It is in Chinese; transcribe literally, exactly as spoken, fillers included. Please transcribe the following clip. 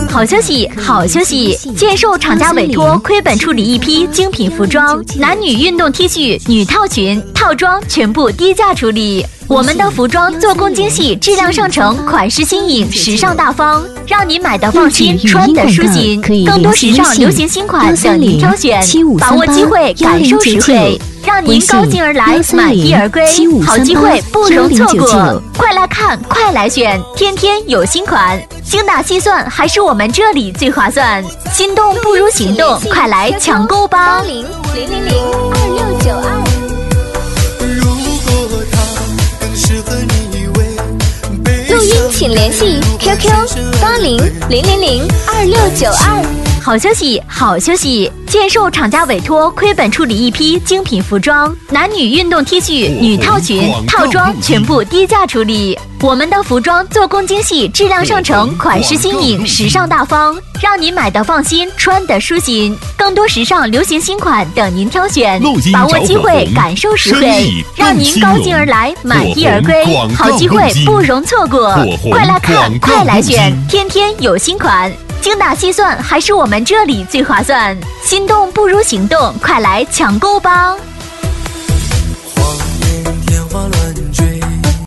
好消息，好消息！建受厂家委托，亏本处理一批精品服装，男女运动 T 恤、女套裙、套装全部低价处理。我们的服装做工精细，质量上乘，款式新颖，时尚大方，让您买的放心，穿的舒心。更多时尚流行新款等您挑选，把握机会，感受实惠，让您高兴而来，满意而归。好机会不容错过，快来看，快来选，天天有新款。精打细算，还是我们这里最划算。心动不如行动，快来抢购吧！ 零零零零二六九二。录音请联系 Q Q 八零零零零二六九二。 好消息，好消息！建受厂家委托，亏本处理一批精品服装，男女运动 T 恤、女套裙、套装全部低价处理。我们的服装做工精细，质量上乘，款式新颖，时尚大方，让您买的放心，穿的舒心。更多时尚流行新款等您挑选，把握机会，感受实惠，让您高兴而来，满意而归。好机会不容错过，快来看，快来选，天天有新款。精打细算，还是我们这里最划算。心动不如行动，快来抢购吧！